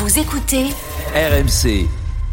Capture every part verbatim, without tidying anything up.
Vous écoutez R M C.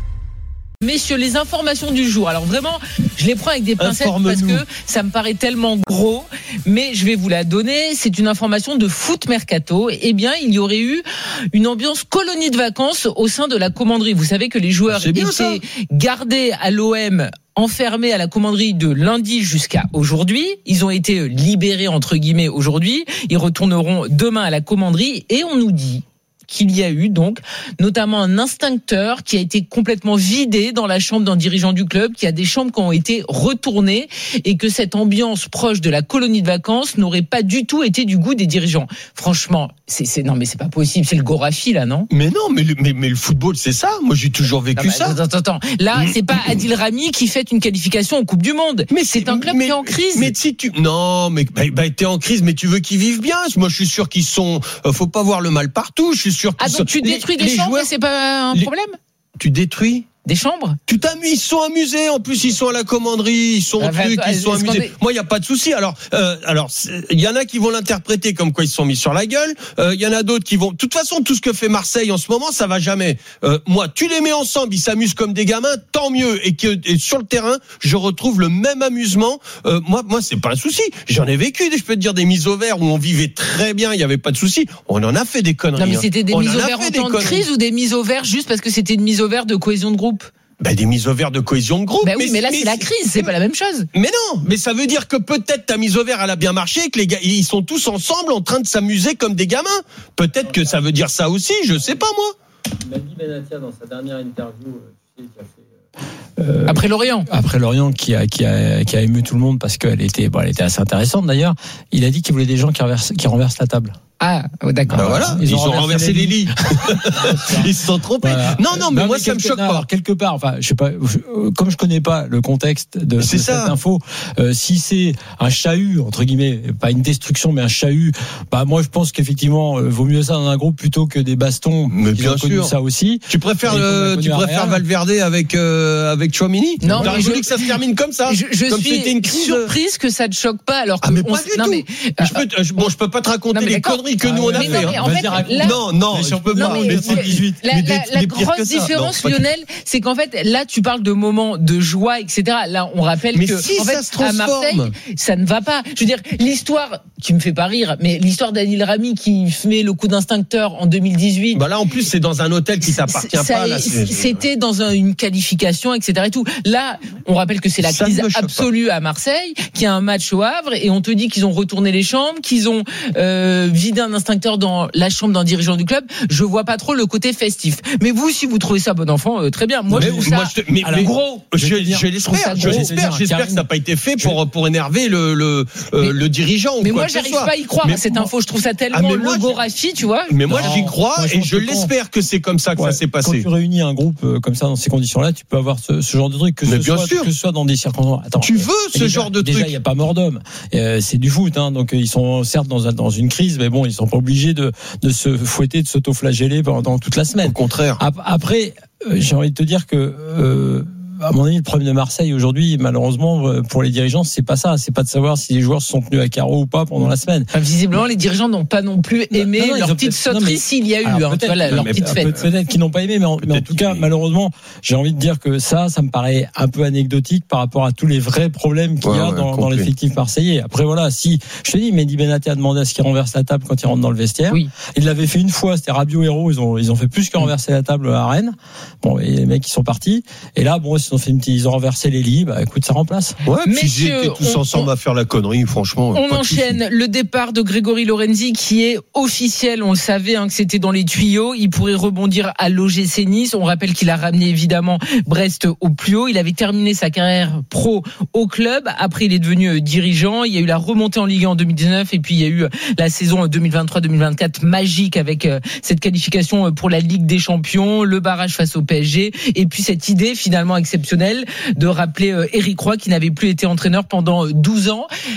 Messieurs, les informations du jour. Alors vraiment, je les prends avec des pincettes parce que ça me paraît tellement gros, mais je vais vous la donner. C'est une information de Foot Mercato. Eh bien, il y aurait eu une ambiance colonie de vacances au sein de la commanderie. Vous savez que les joueurs étaient ça. gardés à l'O M, enfermés à la commanderie de lundi jusqu'à aujourd'hui. Ils ont été libérés entre guillemets aujourd'hui. Ils retourneront demain à la commanderie et on nous dit qu'il y a eu donc notamment un instincteur qui a été complètement vidé dans la chambre d'un dirigeant du club, qu'il y a des chambres qui ont été retournées et que cette ambiance proche de la colonie de vacances n'aurait pas du tout été du goût des dirigeants. Franchement, c'est, c'est non mais c'est pas possible, c'est le Gorafi là, non ? Mais non, mais le, mais, mais le football c'est ça. Moi j'ai toujours vécu non, bah, ça. Attends, attends, attends. Là, mmh. c'est pas Adil Rami qui fait une qualification en Coupe du Monde. Mais c'est, c'est un club mais, qui est en crise. Mais si tu non, mais bah, bah, t'es en crise, mais tu veux qu'ils vivent bien. Moi je suis sûr qu'ils sont. Euh, faut pas voir le mal partout. Je suis sûr. Ah donc tu détruis les, des les chambres joueurs, et c'est pas un les, problème ? Tu détruis des chambres ? Tu t'amuses, ils sont amusés. En plus, ils sont à la commanderie, ils sont au truc, ils sont amusés. Est... Moi, il y a pas de souci. Alors, euh, alors, il y en a qui vont l'interpréter comme quoi ils se sont mis sur la gueule. Il euh, y en a d'autres qui vont. De toute façon, tout ce que fait Marseille en ce moment, ça va jamais. Euh, moi, tu les mets ensemble, ils s'amusent comme des gamins, tant mieux. Et que et sur le terrain, je retrouve le même amusement. Euh, moi, moi, c'est pas un souci. J'en ai vécu, je peux te dire, des mises au vert où on vivait très bien, il y avait pas de souci. On en a fait des conneries. Non, mais c'était des hein. mises au vert en temps de crise ou des mises au vert juste parce que c'était une mise au vert de cohésion de groupe ? Ben des mises au vert de cohésion de groupe. Ben oui, mais, mais là mais c'est la crise, c'est pas la même chose. Mais non, mais ça veut dire que peut-être ta mise au vert elle a bien marché, que les gars ils sont tous ensemble en train de s'amuser comme des gamins. Peut-être que ça veut dire ça aussi, je sais pas moi. Mehdi Benatia dans sa dernière interview, tu sais, qui a fait Euh, après Lorient, après Lorient qui a qui a qui a ému tout le monde parce qu'elle était bon, elle était assez intéressante d'ailleurs. Il a dit qu'il voulait des gens qui renversent qui renversent la table. Ah, d'accord. Ben voilà, ils, ils ont, ont renversé, renversé les lits. Ils se sont trompés. Voilà. Non, non, mais non, moi mais ça me choque non, pas. Alors, quelque part, enfin, je sais pas, je, comme je connais pas le contexte de, de cette info, euh, si c'est un chahut entre guillemets, pas une destruction, mais un chahut, bah moi je pense qu'effectivement, euh, vaut mieux ça dans un groupe plutôt que des bastons. Mais bien sûr, ça aussi. Tu préfères le, tu préfères Valverde avec euh, avec Chouamini ? Non, t'aurais voulu que ça se termine comme ça. Je, je comme suis une surprise que ça te choque pas, alors que ah mais pas on, du non, tout. Mais, euh, je peux, bon, je peux pas te raconter les conneries que ah, nous on a mais fait. Non, mais en fait, là, non, non, je peux pas. Mais c'est dix-huit. La, la, la, la grosse différence, non, Lionel, c'est qu'en fait, là, tu parles de moments de joie, et cetera. Là, on rappelle mais que, si en fait, à Marseille, ça ne va pas. Je veux dire, l'histoire, qui me fait pas rire, mais l'histoire d'Adil Rami qui met le coup d'instincteur en deux mille dix-huit. Bah là, en plus, c'est dans un hôtel qui t'appartient ça, pas. Là, c'était dans un, une qualification, et cetera. Et tout. Là, on rappelle que c'est la ça crise absolue pas. à Marseille, qu'il y a un match au Havre, et on te dit qu'ils ont retourné les chambres, qu'ils ont euh, vidé un instincteur dans la chambre d'un dirigeant du club. Je vois pas trop le côté festif. Mais vous, si vous trouvez ça bon enfant, euh, très bien. Moi, mais, je trouve ça moi, je te, mais, alors, mais gros. Je, je, je l'espère. Je l'espère. J'espère que ça n'a pas été fait pour pour énerver le le mais, euh, le dirigeant. Mais ou quoi moi, que j'arrive soit. pas à y croire mais, à cette info. Je trouve ça tellement ah, le Gorafi, tu vois. Mais moi, non, j'y crois moi, et je l'espère que c'est comme ça que ouais, ça s'est passé. Quand tu réunis un groupe euh, comme ça dans ces conditions-là, tu peux avoir ce, ce genre de truc que ce soit que ce soit dans des circonstances. Attends, tu veux ce genre de truc ? Déjà, il y a pas mort d'homme. C'est du foot, hein. Donc ils sont certes dans dans une crise, mais bon, ils sont pas obligés de de se fouetter, de s'auto-flageller pendant toute la semaine. Au contraire. Après, euh, j'ai envie de te dire que, euh, à mon avis, le problème de Marseille aujourd'hui, malheureusement, pour les dirigeants, c'est pas ça. C'est pas de savoir si les joueurs se sont tenus à carreau ou pas pendant la semaine. Enfin, visiblement, les dirigeants n'ont pas non plus aimé non, non, leur petite sauterie s'il y a eu, alors, hein, voilà, leur petite fête. Peut-être qu'ils n'ont pas aimé, mais en, mais en tout cas, malheureusement, j'ai envie de dire que ça, ça me paraît un peu anecdotique par rapport à tous les vrais problèmes qu'il ouais, y a ouais, dans, dans l'effectif marseillais. Après, voilà, si, je te dis, Mehdi Benatia a demandé à ce qu'il renverse la table quand il rentre dans le vestiaire. Oui. Il l'avait fait une fois, c'était Rabiot Héros, ils ont, ils ont fait plus que renverser la table à Rennes. Bon, et les mecs, ils sont partis. Et là, bon, ils ont fait une petite, ils ont renversé les lits, bah écoute, ça remplace. Ouais, puis ils étaient tous on, ensemble on, à faire la connerie, franchement. On enchaîne le départ de Grégory Lorenzi qui est officiel. On le savait hein, que c'était dans les tuyaux. Il pourrait rebondir à l'O G C Nice. On rappelle qu'il a ramené évidemment Brest au plus haut. Il avait terminé sa carrière pro au club. Après, il est devenu dirigeant. Il y a eu la remontée en Ligue un en deux mille dix-neuf et puis il y a eu la saison deux mille vingt-trois deux mille vingt-quatre magique avec cette qualification pour la Ligue des Champions, le barrage face au P S G et puis cette idée finalement exceptionnelle de rappeler Éric Roy qui n'avait plus été entraîneur pendant douze ans.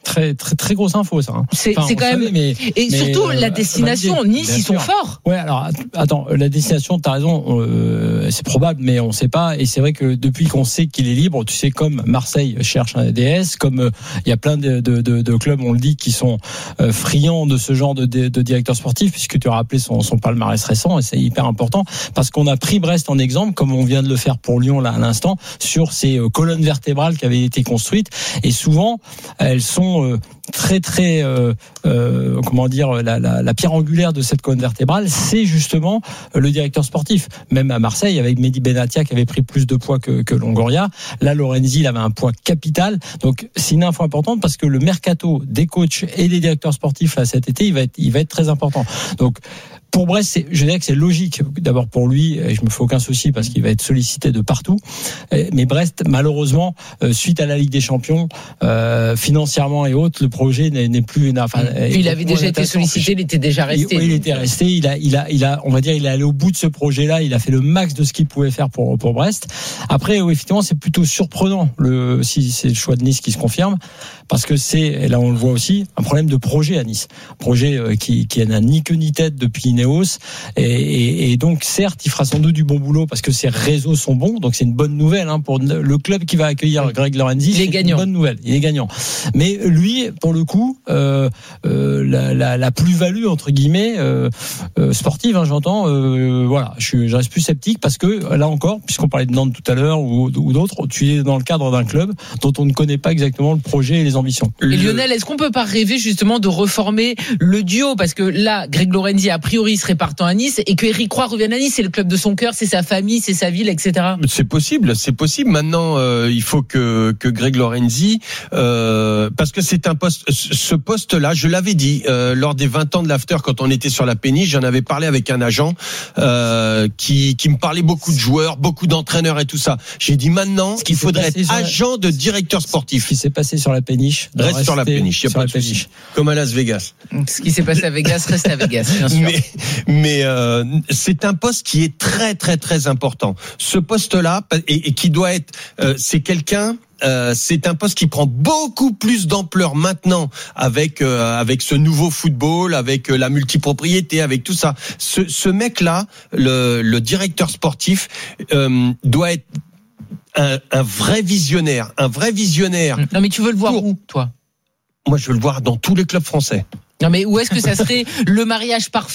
très très très grosse info ça. Hein. C'est, enfin, c'est quand même. Savait, mais, et mais, surtout euh, la destination. Nice, ils sont sûr. forts. Ouais, alors attends, la destination, t'as raison, euh, c'est probable, mais on sait pas. Et c'est vrai que depuis qu'on sait qu'il est libre, tu sais, comme Marseille cherche un D S, comme il euh, y a plein de, de, de, de clubs, on le dit, qui sont euh, friands de ce genre de, de, de directeur sportif, puisque tu as rappelé son, son palmarès récent, et c'est hyper important parce qu'on a pris Brest en exemple, comme on vient de le faire pour Lyon là à l'instant, sur ces euh, colonnes vertébrales qui avaient été construites, et souvent elles sont euh, très très euh, euh, comment dire la, la, la pierre angulaire de cette colonne vertébrale, c'est justement le directeur sportif. Même à Marseille, avec Mehdi Benatia qui avait pris plus de poids que, que Longoria, là Lorenzi il avait un poids capital. Donc c'est une info importante parce que le mercato des coachs et des directeurs sportifs là cet été, il va être il va être très important. Donc pour Brest, c'est, je dirais que c'est logique. D'abord pour lui, et je me fais aucun souci parce qu'il va être sollicité de partout. Mais Brest, malheureusement, suite à la Ligue des Champions, euh, financièrement et autres, le projet n'est, n'est plus. Enfin, il avait déjà été sollicité, il était déjà resté. Oui, il était resté. Il a, il a, il a, on va dire, il est allé au bout de ce projet-là. Il a fait le max de ce qu'il pouvait faire pour pour Brest. Après, oui, effectivement, c'est plutôt surprenant le si c'est le choix de Nice qui se confirme, parce que c'est, et là on le voit aussi, un problème de projet à Nice, projet qui qui n'a ni queue ni tête depuis Ineos, et, et, et donc certes il fera sans doute du bon boulot parce que ses réseaux sont bons, donc c'est une bonne nouvelle hein, pour le club qui va accueillir Greg Lorenzi. Il est gagnant. Une bonne nouvelle, il est gagnant. Mais lui, pour le coup, euh, euh, la, la, la plus-value entre guillemets euh, euh, sportive, hein, j'entends. Euh, voilà, je, je reste plus sceptique parce que là encore, puisqu'on parlait de Nantes tout à l'heure ou, ou d'autres, tu es dans le cadre d'un club dont on ne connaît pas exactement le projet et les ambitions. Et Lionel, est-ce qu'on peut pas rêver justement de reformer le duo, parce que là, Greg Lorenzi a priori serait partant à Nice et que Eric Roy revienne à Nice, c'est le club de son cœur, c'est sa famille, c'est sa ville, et cetera. C'est possible, c'est possible. Maintenant, euh, il faut que que Greg Lorenzi, euh, parce que c'est un poste, ce poste-là, je l'avais dit euh, lors des vingt ans de l'after quand on était sur la péniche, j'en avais parlé avec un agent euh, qui qui me parlait beaucoup de joueurs, beaucoup d'entraîneurs et tout ça. J'ai dit maintenant, il faudrait être agent de directeur sportif. Ce qui s'est passé sur la péniche reste sur la péniche, il y a pas de souci. Comme à Las Vegas. Ce qui s'est passé à Vegas reste à Vegas, bien sûr. Mais, mais euh, c'est un poste qui est très très très important. Ce poste-là, et, et qui doit être, euh, c'est quelqu'un. Euh, c'est un poste qui prend beaucoup plus d'ampleur maintenant avec euh, avec ce nouveau football, avec euh, la multipropriété, avec tout ça. Ce, ce mec-là, le, le directeur sportif, euh, doit être un, un vrai visionnaire, un vrai visionnaire. Non mais tu veux le voir pour... où, toi ? Moi, je veux le voir dans tous les clubs français. Non mais où est-ce que ça serait le mariage parfait ?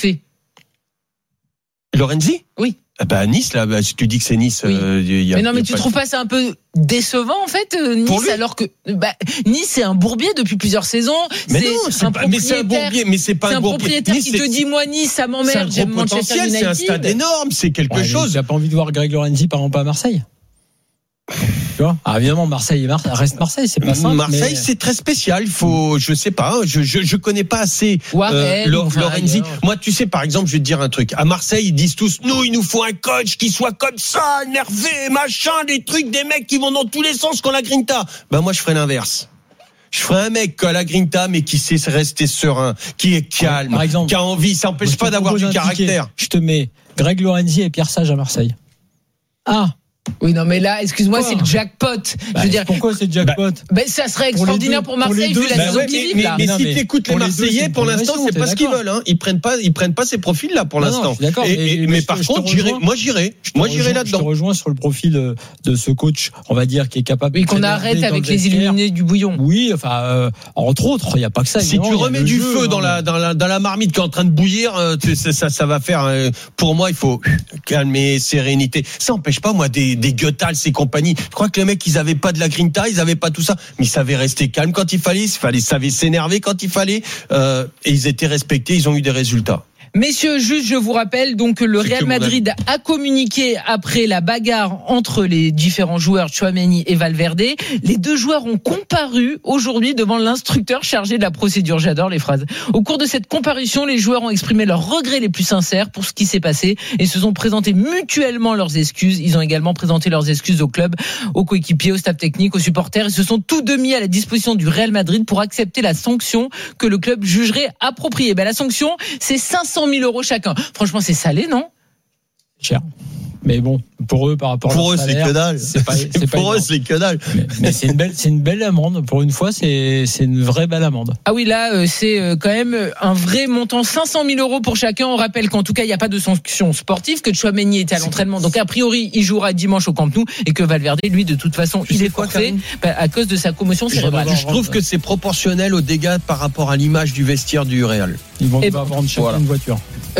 Lorenzi ? Oui. Ah bah Nice là, bah, si tu dis que c'est Nice, oui. euh, y a, mais non mais tu pas trouves de... pas c'est un peu décevant en fait Nice, alors que bah, Nice c'est un bourbier depuis plusieurs saisons. Mais c'est non, c'est un pas, mais c'est un bourbier, mais c'est pas c'est un, un bourbier. propriétaire nice, qui te dit moi Nice ça m'emmerde, j'aime Manchester United. C'est un stade énorme, c'est quelque ouais, chose. Tu n'as pas envie de voir Greg Lorenzi par exemple à Marseille? Tu vois, ah, évidemment Marseille et Mar- reste Marseille, c'est pas simple. Marseille mais... c'est très spécial. Il faut, je sais pas, je je, je connais pas assez euh, Lorenzi. Moi, tu sais, par exemple, je vais te dire un truc. À Marseille, ils disent tous, nous, il nous faut un coach qui soit comme ça, énervé, machin, des trucs, des mecs qui vont dans tous les sens qu'on la grinta. Ben moi, je ferais l'inverse. Je ferais un mec qui a la grinta, mais qui sait rester serein, qui est calme, par exemple, qui a envie. Ça n'empêche pas d'avoir du caractère. Je te mets Greg Lorenzi et Pierre Sage à Marseille. Ah. Oui, non, mais là, excuse-moi, pourquoi c'est le jackpot. Bah, je veux dire, pourquoi c'est le jackpot? Bah, ça serait extraordinaire pour, pour Marseille, pour vu la bah saison ouais, qu'ils vivent, là. Mais, mais, mais si t'écoutes les Marseillais, pour l'instant, c'est pas ce qu'ils veulent, hein. Ils prennent pas, ils prennent pas ces profils-là, pour non, l'instant. Non, d'accord. Et, et, mais, mais par contre, j'irai, moi, j'irai. Moi, j'irai là-dedans. Je te rejoins sur le profil de, de ce coach, on va dire, qui est capable. Oui, qu'on arrête avec les illuminés du bouillon. Oui, enfin, euh, entre autres, il n'y a pas que ça. Si tu remets du feu dans la, dans la, dans la marmite qui est en train de bouillir, ça, ça va faire, pour moi, il faut calmer, sérénité. Ça empêche pas, moi, des, des Goethals, ces compagnie. Je crois que les mecs, ils avaient pas de la grinta, ils avaient pas tout ça, mais ils savaient rester calmes quand il fallait, ils fallait, savaient s'énerver quand il fallait, euh, et ils étaient respectés, ils ont eu des résultats. Messieurs, juste, je vous rappelle donc que le C'est Real que Madrid a communiqué après la bagarre entre les différents joueurs, Tchouaméni et Valverde. Les deux joueurs ont comparu aujourd'hui devant l'instructeur chargé de la procédure. J'adore les phrases. Au cours de cette comparution, les joueurs ont exprimé leurs regrets les plus sincères pour ce qui s'est passé et se sont présentés mutuellement leurs excuses. Ils ont également présenté leurs excuses au club, aux coéquipiers, au staff technique, aux supporters. Ils se sont tous deux mis à la disposition du Real Madrid pour accepter la sanction que le club jugerait appropriée. Ben, la sanction, c'est cinq cent mille euros chacun. Franchement, c'est salé, non ? Cher. Mais bon, pour eux, par rapport pour à eux, salaire, c'est que dalle. C'est pas, c'est pour pas eux, c'est que dalle. Mais, mais c'est une belle, c'est une belle amende. Pour une fois, c'est, c'est une vraie belle amende. Ah oui, là, euh, c'est euh, quand même un vrai montant, cinq cent mille euros pour chacun. On rappelle qu'en tout cas, il n'y a pas de sanction sportive, que Tchouaméni était à l'entraînement. Donc, a priori, il jouera dimanche au Camp Nou et que Valverde, lui, de toute façon, tu il est forfait bah, à cause de sa commotion cérébrale. Je trouve que c'est proportionnel aux dégâts par rapport à l'image du vestiaire du Real. Ils vont devoir vendre chacun une voiture.